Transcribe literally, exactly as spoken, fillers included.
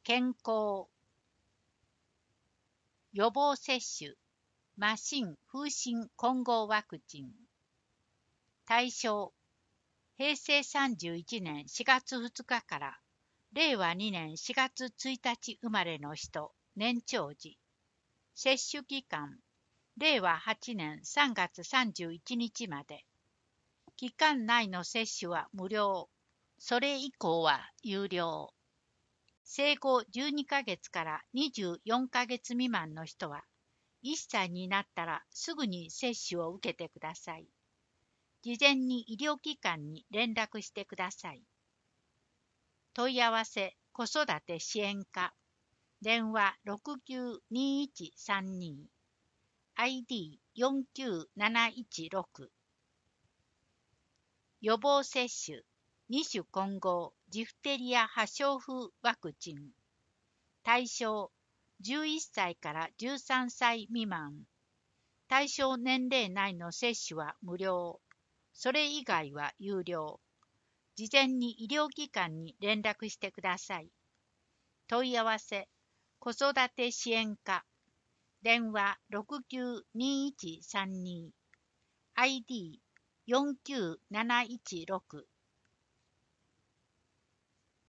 健康、予防接種、麻疹風疹混合ワクチン。対象、平成さんじゅういちねんしがつふつかかられいわにねんしがつついたち生まれの人、年長児。接種期間、れいわはちねんさんがつさんじゅういちにちまで。期間内の接種は無料。それ以降は有料。生後じゅうにかげつからにじゅうよんかげつ未満の人はいっさいになったらすぐに接種を受けてください。事前に医療機関に連絡してください。問い合わせ子育て支援課、電話 ろくきゅうにいちさんに、アイディーよんきゅうなないちろく。予防接種、に種混合ジフテリア破傷風ワクチン。対象、じゅういっさいからじゅうさんさい未満。対象年齢内の接種は無料。それ以外は有料。事前に医療機関に連絡してください。問い合わせ、子育て支援課、電話 ろくきゅうにいちさんに、アイディーよんきゅうなないちろく。